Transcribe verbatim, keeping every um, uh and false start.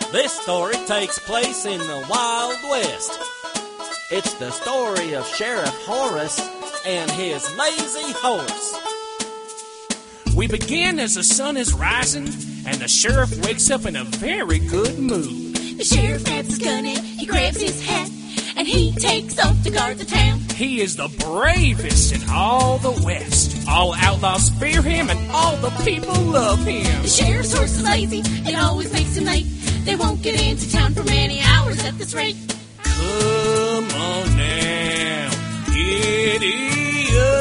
This story takes place in the Wild West. It's the story of Sheriff Horace and his lazy horse. We begin as the sun is rising, and the sheriff wakes up in a very good mood. The sheriff grabs his gun and he grabs his hat, and he takes off to guard the town. He is the bravest in all the West. All outlaws fear him, and all the people love him. The sheriff's horse is lazy, it always makes him late. They won't get into town for many hours at this rate. Come on now, giddy up.